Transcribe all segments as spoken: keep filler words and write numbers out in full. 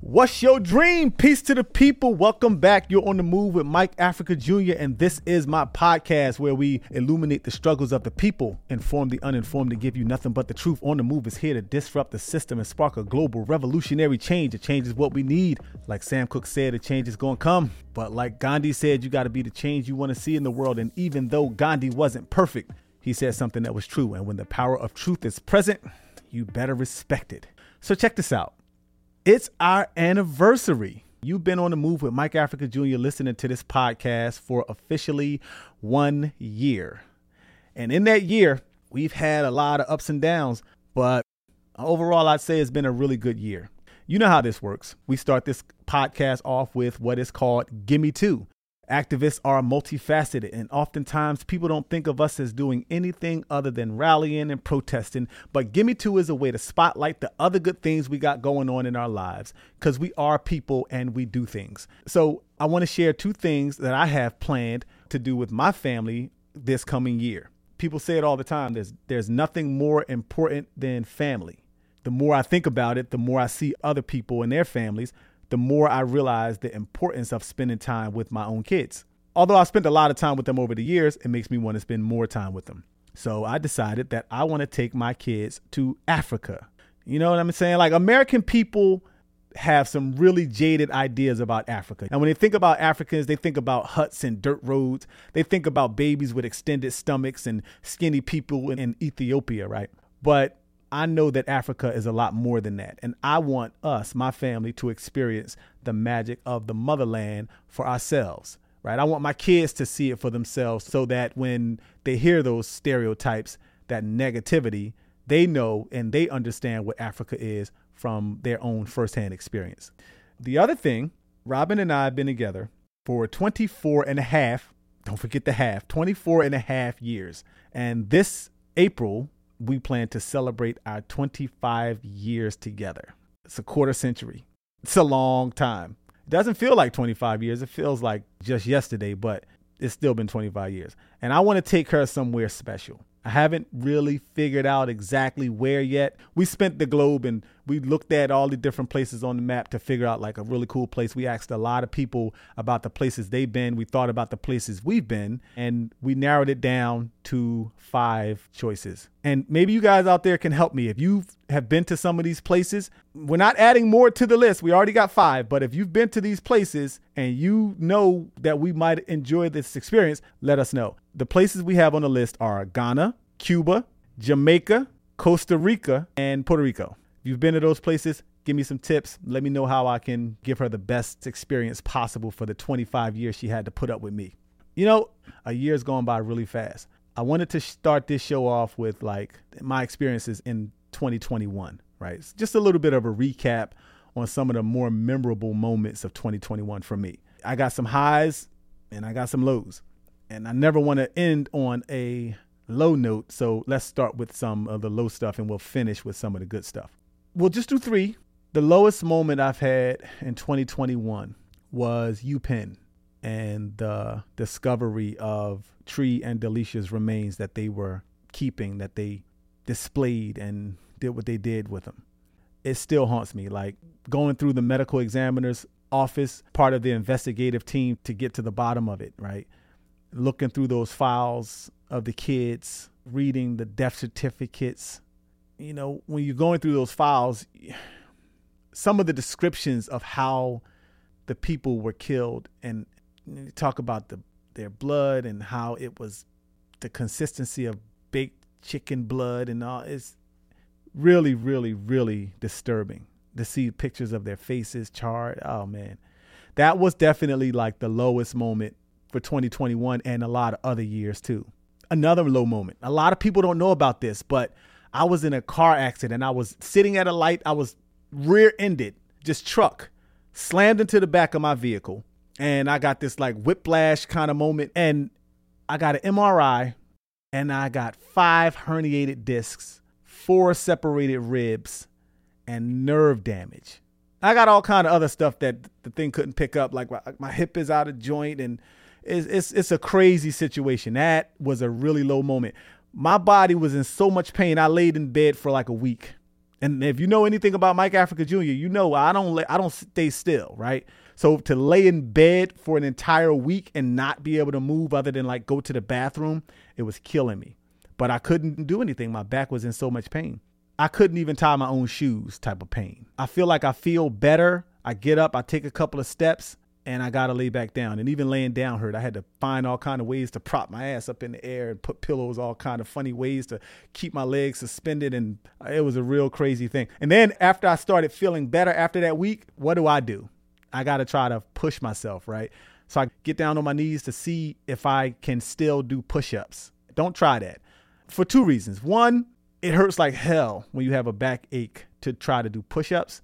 What's your dream? Peace to the people. Welcome back. You're on the move with Mike Africa Junior And this is my podcast where we illuminate the struggles of the people, inform the uninformed, and give you nothing but the truth. On the Move is here to disrupt the system and spark a global revolutionary change. A change is what we need. Like Sam Cooke said, a change is going to come. But like Gandhi said, you got to be the change you want to see in the world. And even though Gandhi wasn't perfect, he said something that was true. And when the power of truth is present, you better respect it. So check this out. It's our anniversary. You've been on the move with Mike Africa Junior listening to this podcast for officially one year. And in that year, we've had a lot of ups and downs, but overall, I'd say it's been a really good year. You know how this works. We start this podcast off with what is called Gimme Two. Activists are multifaceted, and oftentimes people don't think of us as doing anything other than rallying and protesting. But Gimme Two is a way to spotlight the other good things we got going on in our lives, because we are people and we do things. So I want to share two things that I have planned to do with my family this coming year. People say it all the time. There's there's nothing more important than family. The more I think about it, the more I see other people and their families, the more I realize the importance of spending time with my own kids. Although I've spent a lot of time with them over the years, it makes me want to spend more time with them. So I decided that I want to take my kids to Africa. You know what I'm saying? Like, American people have some really jaded ideas about Africa. And when they think about Africans, they think about huts and dirt roads. They think about babies with extended stomachs and skinny people in, in Ethiopia, right? But I know that Africa is a lot more than that. And I want us, my family, to experience the magic of the motherland for ourselves, right? I want my kids to see it for themselves so that when they hear those stereotypes, that negativity, they know and they understand what Africa is from their own firsthand experience. The other thing, Robin and I have been together for twenty-four and a half, don't forget the half, twenty-four and a half years. And this April, we plan to celebrate our twenty-five years together. It's a quarter century. It's a long time. It doesn't feel like twenty-five years. It feels like just yesterday, but it's still been twenty-five years. And I want to take her somewhere special. I haven't really figured out exactly where yet. We spent the globe and we looked at all the different places on the map to figure out like a really cool place. We asked a lot of people about the places they've been. We thought about the places we've been, and we narrowed it down to five choices. And maybe you guys out there can help me. If you have been to some of these places, we're not adding more to the list. We already got five. But if you've been to these places and you know that we might enjoy this experience, let us know. The places we have on the list are Ghana, Cuba, Jamaica, Costa Rica, and Puerto Rico. If you've been to those places, give me some tips. Let me know how I can give her the best experience possible for the twenty-five years she had to put up with me. You know, a year's gone by really fast. I wanted to start this show off with like my experiences in twenty twenty-one, right? It's just a little bit of a recap on some of the more memorable moments of twenty twenty-one for me. I got some highs and I got some lows, and I never want to end on a low note. So let's start with some of the low stuff and we'll finish with some of the good stuff. We'll just do three. The lowest moment I've had in twenty twenty-one was UPenn and the discovery of Tree and Delicia's remains that they were keeping, that they displayed and did what they did with them. It still haunts me, like going through the medical examiner's office, part of the investigative team to get to the bottom of it, right? Looking through those files of the kids, reading the death certificates. You know, when you're going through those files, some of the descriptions of how the people were killed, and you talk about the their blood and how it was the consistency of baked chicken blood and all, it's really, really, really disturbing to see pictures of their faces charred. Oh, man. That was definitely like the lowest moment for twenty twenty-one and a lot of other years, too. Another low moment. A lot of people don't know about this, but I was in a car accident. I was sitting at a light. I was rear-ended, just truck, slammed into the back of my vehicle. And I got this like whiplash kind of moment. And I got an M R I and I got five herniated discs, four separated ribs, and nerve damage. I got all kind of other stuff that the thing couldn't pick up. Like my, my hip is out of joint, and it's, it's, it's a crazy situation. That was a really low moment. My body was in so much pain. I laid in bed for like a week And if you know anything about Mike Africa Junior, you know I don't lay, I don't stay still, right? So to lay in bed for an entire week and not be able to move other than like go to the bathroom, it was killing me. But I couldn't do anything. My back was in so much pain. I couldn't even tie my own shoes type of pain. I feel like I feel better. I get up, I take a couple of steps, and I got to lay back down. And even laying down hurt. I had to find all kind of ways to prop my ass up in the air and put pillows, all kind of funny ways to keep my legs suspended. And it was a real crazy thing. And then after I started feeling better after that week, what do I do? I got to try to push myself, right? So I get down on my knees to see if I can still do push-ups. Don't try that for two reasons. One, it hurts like hell when you have a backache to try to do push-ups.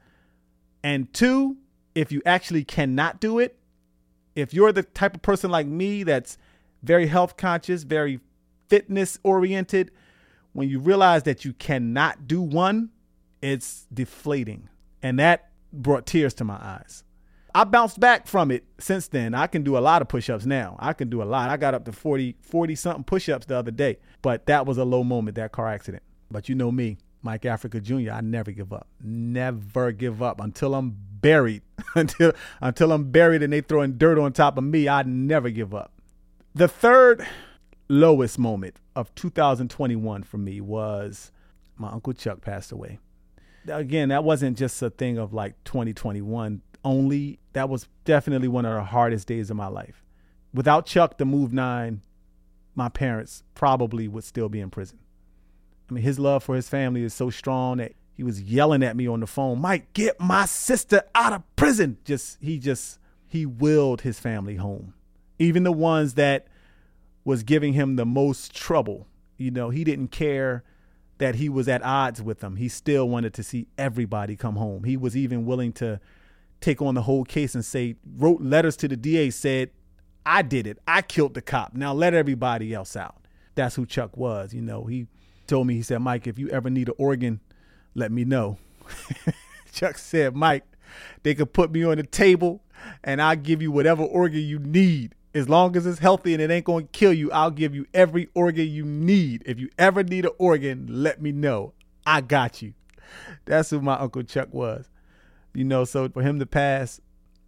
And two, if you actually cannot do it, if you're the type of person like me that's very health conscious, very fitness oriented, when you realize that you cannot do one, it's deflating. And that brought tears to my eyes. I bounced back from it since then. I can do a lot of push-ups now. I can do a lot. I got up to forty, forty something push-ups the other day, but that was a low moment, that car accident. But you know me, Mike Africa Junior, I never give up. Never give up until I'm buried. until until I'm buried and they throwing dirt on top of me, I never give up. The third lowest moment of two thousand twenty-one for me was my Uncle Chuck passed away. Again, that wasn't just a thing of like twenty twenty-one only. That was definitely one of the hardest days of my life. Without Chuck, the Move Nine, my parents probably would still be in prison. I mean, his love for his family is so strong that he was yelling at me on the phone, Mike, get my sister out of prison. Just, he just, he willed his family home. Even the ones that was giving him the most trouble. You know, he didn't care that he was at odds with them. He still wanted to see everybody come home. He was even willing to take on the whole case and say, wrote letters to the D A, said, I did it. I killed the cop. Now let everybody else out. That's who Chuck was. You know, he told me, he said, Mike, if you ever need an organ, let me know. Chuck said, Mike, they could put me on the table and I'll give you whatever organ you need. As long as it's healthy and it ain't going to kill you, I'll give you every organ you need. If you ever need an organ, let me know. I got you. That's who my Uncle Chuck was. You know, so for him to pass,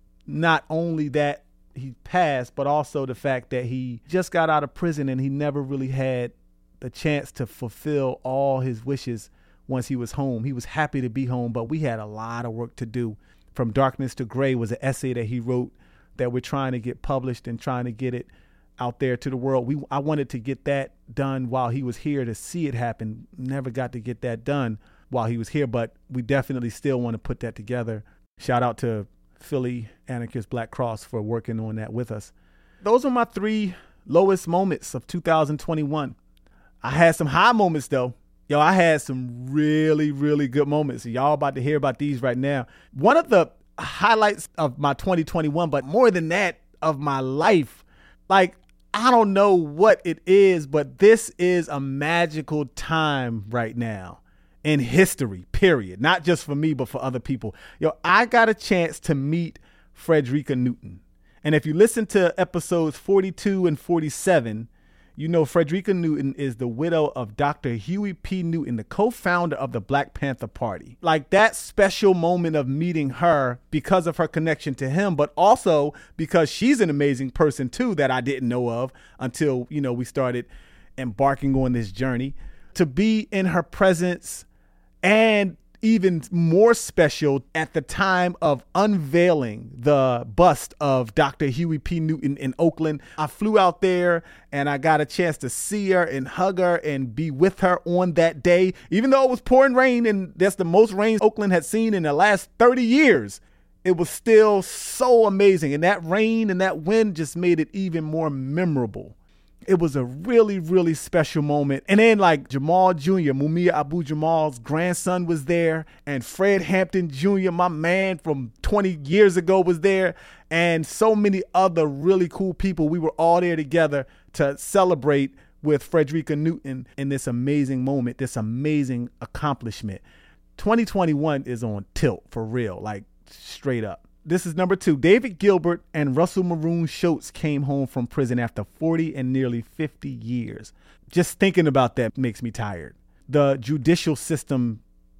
not only that he passed, but also the fact that he just got out of prison and he never really had the chance to fulfill all his wishes once he was home. He was happy to be home, but we had a lot of work to do. From Darkness to Gray was an essay that he wrote that we're trying to get published and trying to get it out there to the world. We I wanted to get that done while he was here to see it happen. Never got to get that done while he was here, but we definitely still want to put that together. Shout out to Philly Anarchist Black Cross for working on that with us. Those are my three lowest moments of two thousand twenty-one. I had some high moments though. Yo, I had some really, really good moments. Y'all about to hear about these right now. One of the highlights of my twenty twenty-one, but more than that, of my life. Like, I don't know what it is, but this is a magical time right now in history, period. Not just for me, but for other people. Yo, I got a chance to meet Frederica Newton. And if you listen to episodes forty-two and forty-seven, you know Frederica Newton is the widow of Doctor Huey P. Newton, the co-founder of the Black Panther Party. Like, that special moment of meeting her because of her connection to him, but also because she's an amazing person too that I didn't know of until, you know, we started embarking on this journey. To be in her presence, and even more special at the time of unveiling the bust of Doctor Huey P. Newton in Oakland. I flew out there and I got a chance to see her and hug her and be with her on that day. Even though it was pouring rain, and that's the most rain Oakland had seen in the last thirty years, it was still so amazing. And that rain and that wind just made it even more memorable. It was a really, really special moment. And then like Jamal Junior, Mumia Abu Jamal's grandson was there, and Fred Hampton Junior, my man from twenty years ago, was there, and so many other really cool people. We were all there together to celebrate with Frederica Newton in this amazing moment, this amazing accomplishment. twenty twenty-one is on tilt for real, like straight up. This is number two. David Gilbert and Russell Maroon Schultz came home from prison after forty and nearly fifty years. Just thinking about that makes me tired. The judicial system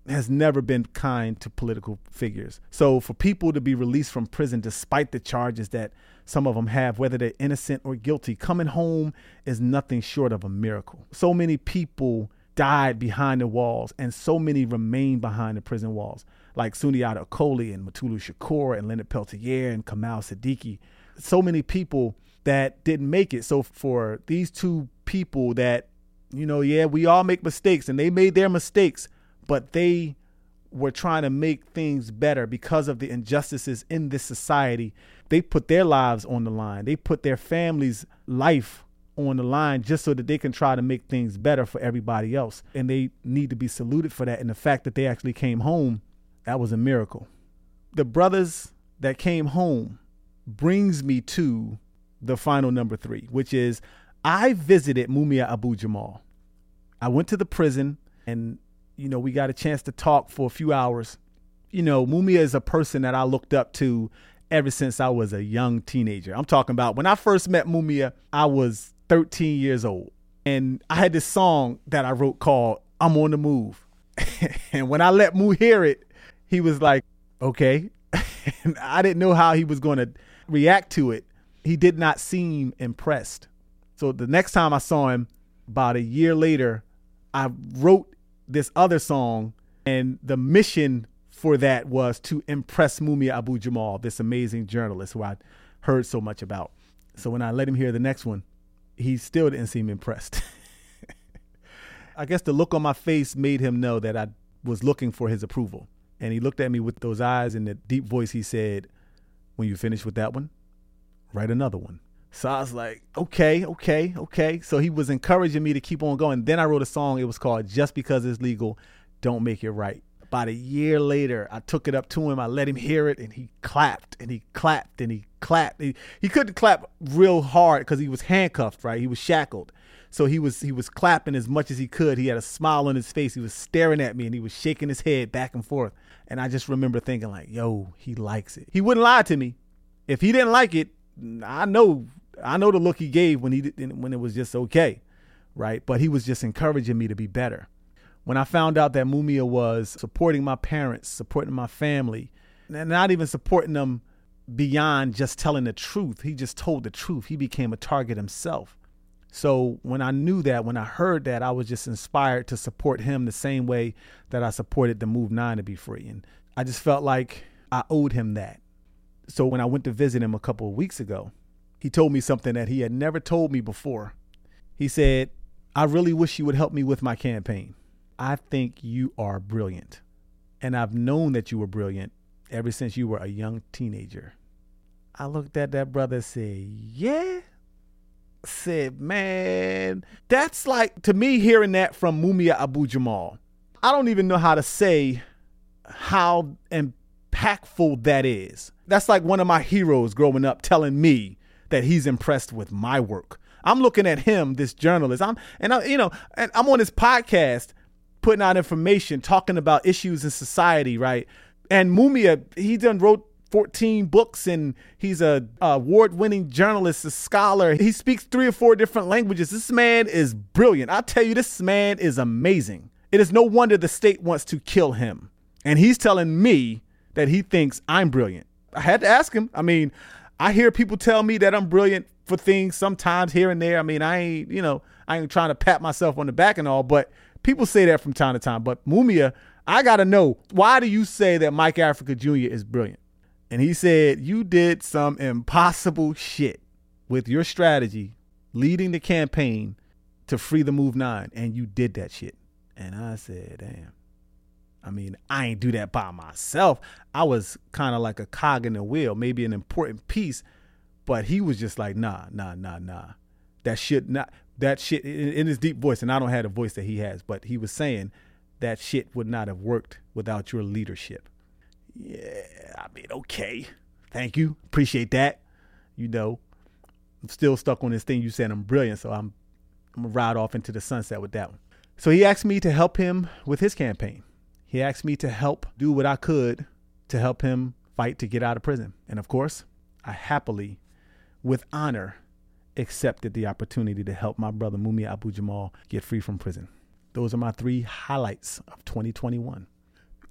has never been kind to political figures. So for people to be released from prison, despite the charges that some of them have, whether they're innocent or guilty, coming home is nothing short of a miracle. So many people died behind the walls, and so many remain behind the prison walls, like Sundiata Acoli and Mutulu Shakur and Leonard Peltier and Kamal Siddiqui. So many people that didn't make it. So for these two people that, you know, yeah, we all make mistakes, and they made their mistakes, but they were trying to make things better because of the injustices in this society. They put their lives on the line. They put their family's life on the line just so that they can try to make things better for everybody else. And they need to be saluted for that. And the fact that they actually came home, that was a miracle. The brothers that came home brings me to the final number three, which is I visited Mumia Abu-Jamal. I went to the prison, and you know, we got a chance to talk for a few hours. You know, Mumia is a person that I looked up to ever since I was a young teenager. I'm talking about when I first met Mumia, I was thirteen years old. And I had this song that I wrote called I'm on the Move. And when I let Mu hear it, he was like, okay. And I didn't know how he was going to react to it. He did not seem impressed. So the next time I saw him, about a year later, I wrote this other song, and the mission for that was to impress Mumia Abu-Jamal, this amazing journalist who I heard so much about. So when I let him hear the next one, he still didn't seem impressed. I guess the look on my face made him know that I was looking for his approval. And he looked at me with those eyes and the deep voice. He said, when you finish with that one, write another one. So I was like, okay, okay, okay. So he was encouraging me to keep on going. Then I wrote a song. It was called Just Because It's Legal, Don't Make It Right. About a year later, I took it up to him. I let him hear it, and he clapped and he clapped and he clapped. He, he couldn't clap real hard because he was handcuffed, right? He was shackled. So he was he was clapping as much as he could. He had a smile on his face. He was staring at me, and he was shaking his head back and forth. And I just remember thinking like, yo, he likes it. He wouldn't lie to me. If he didn't like it, I know I know the look he gave when he when it was just okay, right? But he was just encouraging me to be better. When I found out that Mumia was supporting my parents, supporting my family, and not even supporting them beyond just telling the truth, he just told the truth. He became a target himself. So when I knew that, when I heard that, I was just inspired to support him the same way that I supported the Move nine to be free. And I just felt like I owed him that. So when I went to visit him a couple of weeks ago, he told me something that he had never told me before. He said, I really wish you would help me with my campaign. I think you are brilliant. And I've known that you were brilliant ever since you were a young teenager. I looked at that brother and said, yeah. Said, man, that's like, to me, hearing that from Mumia Abu-Jamal, I don't even know how to say how impactful that is. That's like one of my heroes growing up telling me that he's impressed with my work. I'm looking at him, this journalist. I'm, and I, you know, and I'm on this podcast putting out information, talking about issues in society, right? And Mumia, he done wrote fourteen books, and he's a, a award-winning journalist, a scholar. He speaks three or four different languages. This man is brilliant. I tell you, this man is amazing. It is no wonder the state wants to kill him. And he's telling me that he thinks I'm brilliant. I had to ask him. I mean, I hear people tell me that I'm brilliant for things sometimes here and there. I mean, I ain't, you know, I ain't trying to pat myself on the back and all, but people say that from time to time. But Mumia, I got to know, why do you say that Mike Africa Junior is brilliant? And he said, you did some impossible shit with your strategy, leading the campaign to free the Move nine. And you did that shit. And I said, damn. I mean, I ain't do that by myself. I was kind of like a cog in the wheel, maybe an important piece. But he was just like, nah, nah, nah, nah. That shit, not that shit in, in his deep voice. And I don't have the voice that he has, but he was saying that shit would not have worked without your leadership. Yeah, I mean, okay. Thank you. Appreciate that. You know, I'm still stuck on this thing. You said I'm brilliant, so I'm I'm gonna ride off into the sunset with that one. So he asked me to help him with his campaign. He asked me to help do what I could to help him fight to get out of prison. And of course, I happily, with honor, accepted the opportunity to help my brother Mumia Abu-Jamal get free from prison. Those are my three highlights of twenty twenty-one.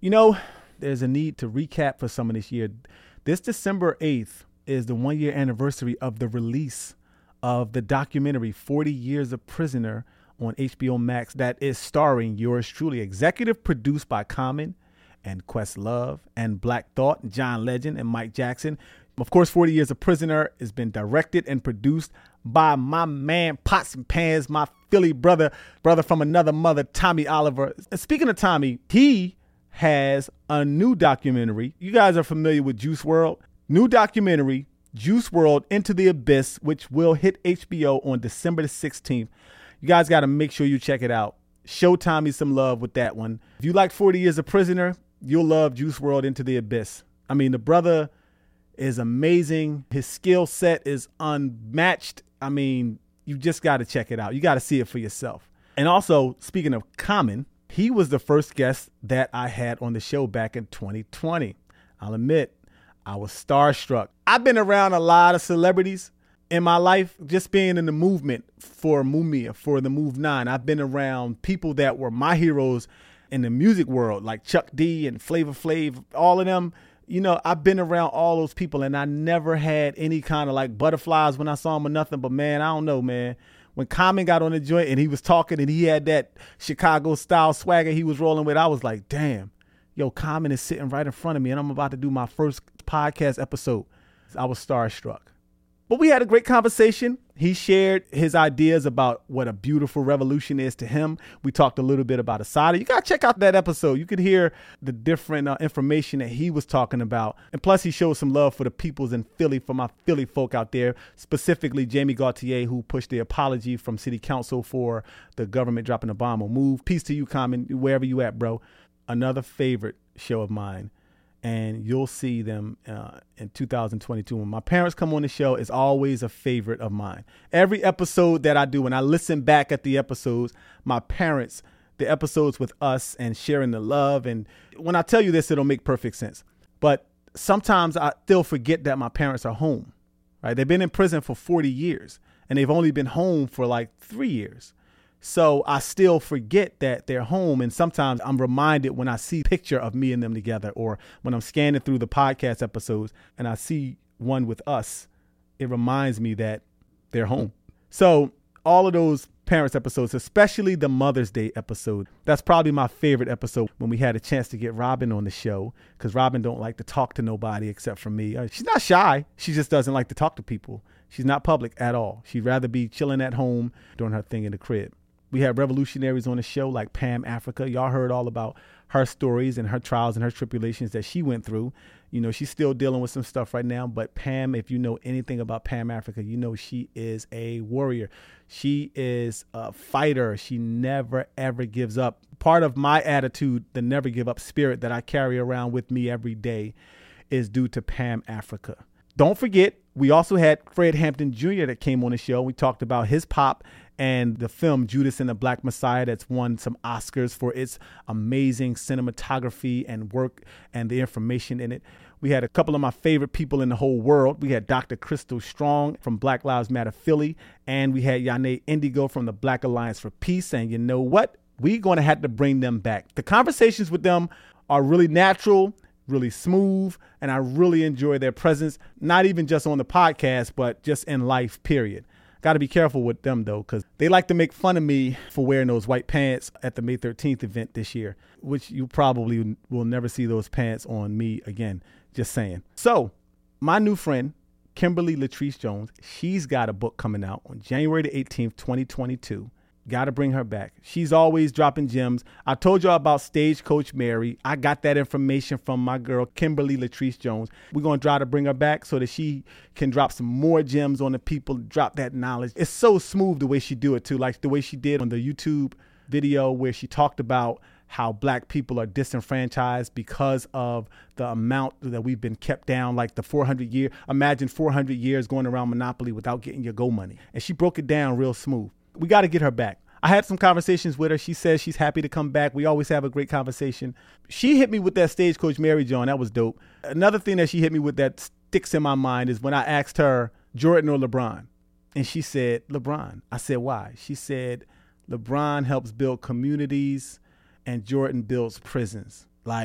You know, there's a need to recap for some of this year. This December eighth is the one year anniversary of the release of the documentary forty Years a Prisoner on H B O Max that is starring yours truly, executive produced by Common and Questlove and Black Thought, John Legend and Mike Jackson. Of course, forty Years a Prisoner has been directed and produced by my man Pots and Pans, my Philly brother, brother from another mother, Tommy Oliver. And speaking of Tommy, he has a new documentary. You guys are familiar with Juice world. New documentary, Juice world Into the Abyss, which will hit H B O on December the sixteenth. You guys got to make sure you check it out. Show Tommy some love with that one. If you like forty Years a Prisoner, you'll love Juice world Into the Abyss. I mean, the brother is amazing. His skill set is unmatched. I mean, you just got to check it out. You got to see it for yourself. And also, speaking of Common, he was the first guest that I had on the show back in twenty twenty. I'll admit, I was starstruck. I've been around a lot of celebrities in my life, just being in the movement for Mumia, for the Move Nine. I've been around people that were my heroes in the music world, like Chuck D and Flavor Flav, all of them. You know, I've been around all those people, and I never had any kind of like butterflies when I saw them or nothing. But man, I don't know, man. When Common got on the joint and he was talking and he had that Chicago style swagger he was rolling with, I was like, damn, yo, Common is sitting right in front of me and I'm about to do my first podcast episode. I was starstruck. But we had a great conversation. He shared his ideas about what a beautiful revolution is to him. We talked a little bit about Assata. You got to check out that episode. You could hear the different uh, information that he was talking about. And plus, he showed some love for the peoples in Philly, for my Philly folk out there, specifically Jamie Gaultier, who pushed the apology from city council for the government dropping a bomb on Move. Peace to you, Common, wherever you at, bro. Another favorite show of mine. And you'll see them uh, in two thousand twenty-two. When my parents come on the show, it's always a favorite of mine. Every episode that I do, when I listen back at the episodes, my parents, the episodes with us and sharing the love. And when I tell you this, it'll make perfect sense. But sometimes I still forget that my parents are home, right? They've been in prison for forty years and they've only been home for like three years. So I still forget that they're home. And sometimes I'm reminded when I see a picture of me and them together, or when I'm scanning through the podcast episodes and I see one with us, it reminds me that they're home. So all of those parents episodes, especially the Mother's Day episode, that's probably my favorite episode, when we had a chance to get Robin on the show, because Robin don't like to talk to nobody except for me. Uh, she's not shy. She just doesn't like to talk to people. She's not public at all. She'd rather be chilling at home doing her thing in the crib. We had revolutionaries on the show like Pam Africa. Y'all heard all about her stories and her trials and her tribulations that she went through. You know, she's still dealing with some stuff right now. But Pam, if you know anything about Pam Africa, you know she is a warrior. She is a fighter. She never, ever gives up. Part of my attitude, the never give up spirit that I carry around with me every day, is due to Pam Africa. Don't forget, we also had Fred Hampton Junior that came on the show. We talked about his pop and the film Judas and the Black Messiah, that's won some Oscars for its amazing cinematography and work and the information in it. We had a couple of my favorite people in the whole world. We had Doctor Crystal Strong from Black Lives Matter Philly, and we had Yane Indigo from the Black Alliance for Peace. And you know what? We're going to have to bring them back. The conversations with them are really natural, really smooth, and I really enjoy their presence, not even just on the podcast, but just in life, period. Got to be careful with them, though, because they like to make fun of me for wearing those white pants at the May thirteenth event this year, which you probably will never see those pants on me again. Just saying. So my new friend, Kimberly Latrice Jones, she's got a book coming out on January the eighteenth, twenty twenty-two. Got to bring her back. She's always dropping gems. I told y'all about Stagecoach Mary. I got that information from my girl, Kimberly Latrice Jones. We're going to try to bring her back so that she can drop some more gems on the people, drop that knowledge. It's so smooth the way she do it too. Like the way she did on the YouTube video where she talked about how black people are disenfranchised because of the amount that we've been kept down, like the four hundred year. Imagine four hundred years going around Monopoly without getting your go money. And she broke it down real smooth. We got to get her back. I had some conversations with her. She says she's happy to come back. We always have a great conversation. She hit me with that Stagecoach Mary John. That was dope. Another thing that she hit me with that sticks in my mind is when I asked her, Jordan or LeBron? And she said, LeBron. I said, why? She said, LeBron helps build communities and Jordan builds prisons. Like,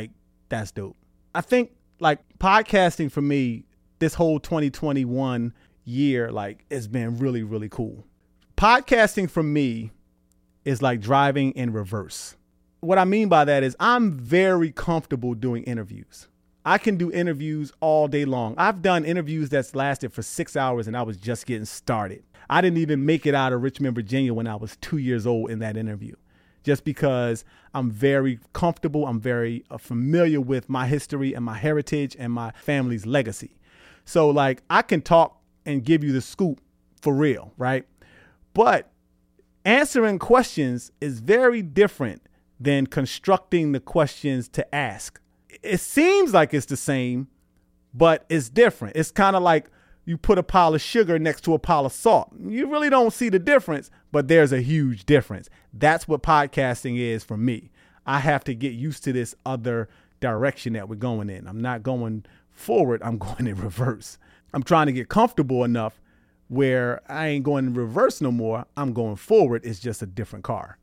That's dope. I think like podcasting for me, this whole twenty twenty-one year, like it's been really, really cool. Podcasting for me is like driving in reverse. What I mean by that is I'm very comfortable doing interviews. I can do interviews all day long. I've done interviews that's lasted for six hours and I was just getting started. I didn't even make it out of Richmond, Virginia when I was two years old in that interview, just because I'm very comfortable. I'm very uh, familiar with my history and my heritage and my family's legacy. So like I can talk and give you the scoop for real, right? But answering questions is very different than constructing the questions to ask. It seems like it's the same, but it's different. It's kind of like you put a pile of sugar next to a pile of salt. You really don't see the difference, but there's a huge difference. That's what podcasting is for me. I have to get used to this other direction that we're going in. I'm not going forward. I'm going in reverse. I'm trying to get comfortable enough where I ain't going in reverse no more. I'm going forward. It's just a different car,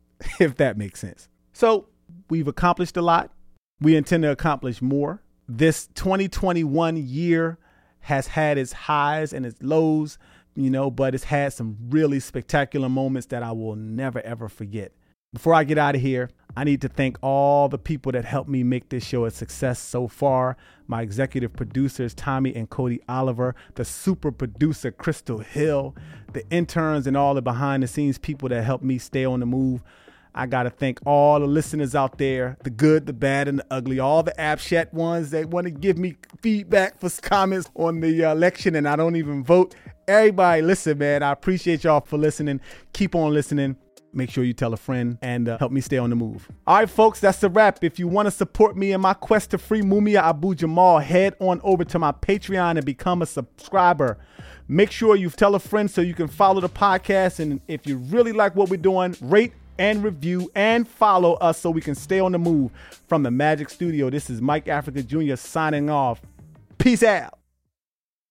if that makes sense. So we've accomplished a lot. We intend to accomplish more. This twenty twenty-one year has had its highs and its lows, you know, but it's had some really spectacular moments that I will never, ever forget. Before I get out of here, I need to thank all the people that helped me make this show a success so far. My executive producers, Tommy and Cody Oliver, the super producer, Crystal Hill, the interns and all the behind the scenes people that helped me stay on the move. I got to thank all the listeners out there, the good, the bad, and the ugly, all the AppChat ones that want to give me feedback for comments on the uh, election and I don't even vote. Everybody, listen, man, I appreciate y'all for listening. Keep on listening. Make sure you tell a friend and uh, help me stay on the move. All right, folks, that's a wrap. If you want to support me in my quest to free Mumia Abu-Jamal, head on over to my Patreon and become a subscriber. Make sure you tell a friend so you can follow the podcast. And if you really like what we're doing, rate and review and follow us so we can stay on the move. From the Magic Studio, this is Mike Africa Junior signing off. Peace out.